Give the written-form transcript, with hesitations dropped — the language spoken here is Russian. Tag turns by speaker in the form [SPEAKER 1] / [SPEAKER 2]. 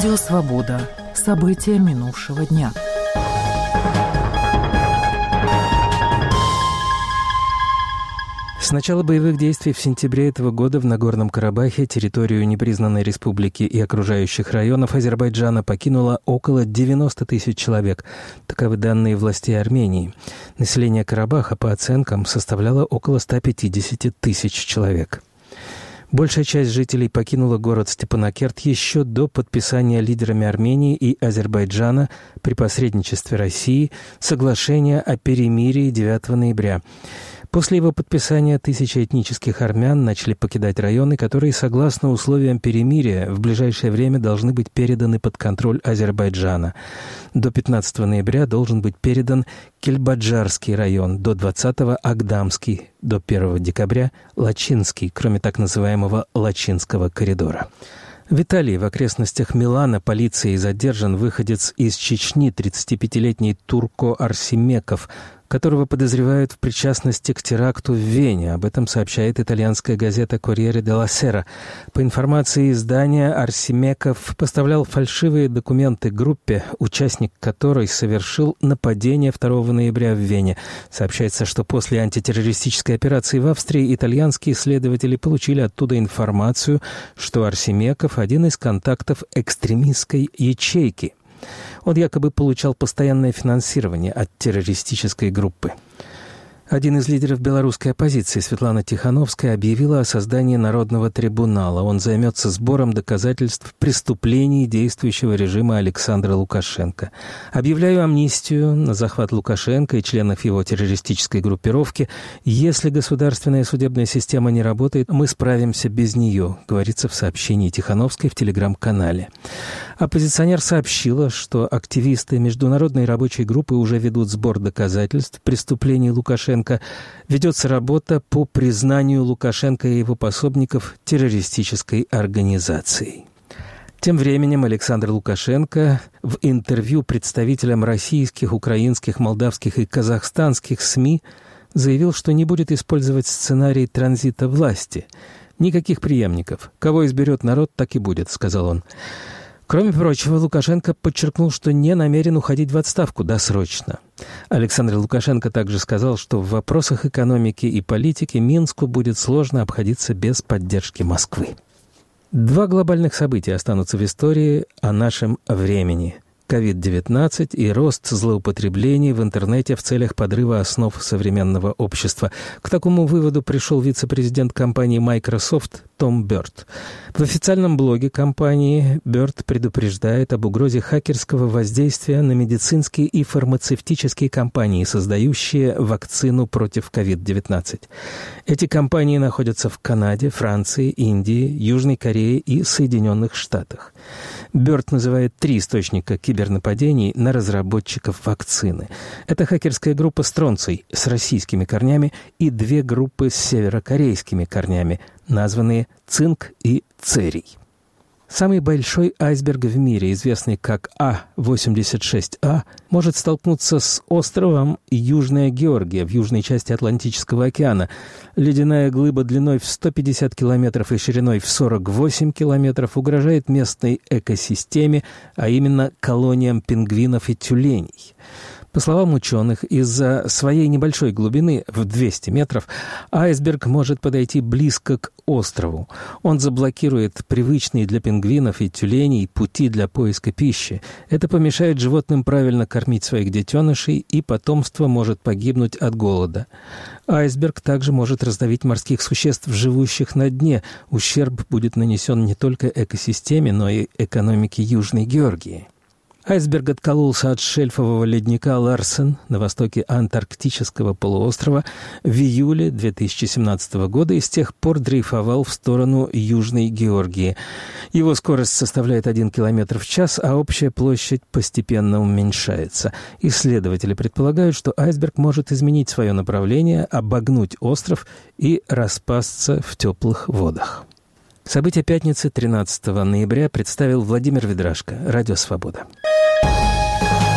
[SPEAKER 1] Радио «Свобода». События минувшего дня.
[SPEAKER 2] С начала боевых действий в сентябре этого года в Нагорном Карабахе территорию непризнанной республики и окружающих районов Азербайджана покинуло около 90 тысяч человек. Таковы данные властей Армении. Население Карабаха, по оценкам, составляло около 150 тысяч человек. Большая часть жителей покинула город Степанакерт еще до подписания лидерами Армении и Азербайджана при посредничестве России соглашения о перемирии 9 ноября. После его подписания тысячи этнических армян начали покидать районы, которые, согласно условиям перемирия, в ближайшее время должны быть переданы под контроль Азербайджана. До 15 ноября должен быть передан Кельбаджарский район, до 20-го – Агдамский, до 1 декабря – Лачинский, кроме так называемого Лачинского коридора. В Италии, в окрестностях Милана, полицией задержан выходец из Чечни, 35-летний Турко Арсимеков, которого подозревают в причастности к теракту в Вене. Об этом сообщает итальянская газета «Корьере делла Сера». По информации издания, Арсимеков поставлял фальшивые документы группе, участник которой совершил нападение 2 ноября в Вене. Сообщается, что после антитеррористической операции в Австрии итальянские следователи получили оттуда информацию, что Арсимеков – один из контактов экстремистской ячейки. Он якобы получал постоянное финансирование от террористической группы. Один из лидеров белорусской оппозиции, Светлана Тихановская, объявила о создании Народного трибунала. Он займется сбором доказательств преступлений действующего режима Александра Лукашенко. «Объявляю амнистию на захват Лукашенко и членов его террористической группировки. Если государственная судебная система не работает, мы справимся без нее», говорится в сообщении Тихановской в телеграм-канале. Оппозиционер сообщила, что активисты Международной рабочей группы уже ведут сбор доказательств преступлений Лукашенко. Ведется работа по признанию Лукашенко и его пособников террористической организацией. Тем временем Александр Лукашенко в интервью представителям российских, украинских, молдавских и казахстанских СМИ заявил, что не будет использовать сценарий транзита власти. «Никаких преемников. Кого изберет народ, так и будет», — сказал он. Кроме прочего, Лукашенко подчеркнул, что не намерен уходить в отставку досрочно. Александр Лукашенко также сказал, что в вопросах экономики и политики Минску будет сложно обходиться без поддержки Москвы. 2 глобальных события останутся в истории о нашем времени – COVID-19 и рост злоупотреблений в интернете в целях подрыва основ современного общества. К такому выводу пришел вице-президент компании Microsoft Том Бёрд. В официальном блоге компании Бёрд предупреждает об угрозе хакерского воздействия на медицинские и фармацевтические компании, создающие вакцину против COVID-19. Эти компании находятся в Канаде, Франции, Индии, Южной Корее и Соединенных Штатах. Бёрд называет 3 источника кибернападений на разработчиков вакцины. Это хакерская группа «Стронций» с российскими корнями и 2 группы с северокорейскими корнями, названные «Цинк» и «Церий». Самый большой айсберг в мире, известный как А-86А, может столкнуться с островом Южная Георгия в южной части Атлантического океана. Ледяная глыба длиной в 150 километров и шириной в 48 километров угрожает местной экосистеме, а именно колониям пингвинов и тюленей. По словам ученых, из-за своей небольшой глубины в 200 метров айсберг может подойти близко к острову. Он заблокирует привычные для пингвинов и тюленей пути для поиска пищи. Это помешает животным правильно кормить своих детенышей, и потомство может погибнуть от голода. Айсберг также может раздавить морских существ, живущих на дне. Ущерб будет нанесен не только экосистеме, но и экономике Южной Георгии. Айсберг откололся от шельфового ледника Ларсен на востоке Антарктического полуострова в июле 2017 года и с тех пор дрейфовал в сторону Южной Георгии. Его скорость составляет 1 км в час, а общая площадь постепенно уменьшается. Исследователи предполагают, что айсберг может изменить свое направление, обогнуть остров и распасться в теплых водах. События пятницы 13 ноября представил Владимир Ведрашко, Радио «Свобода».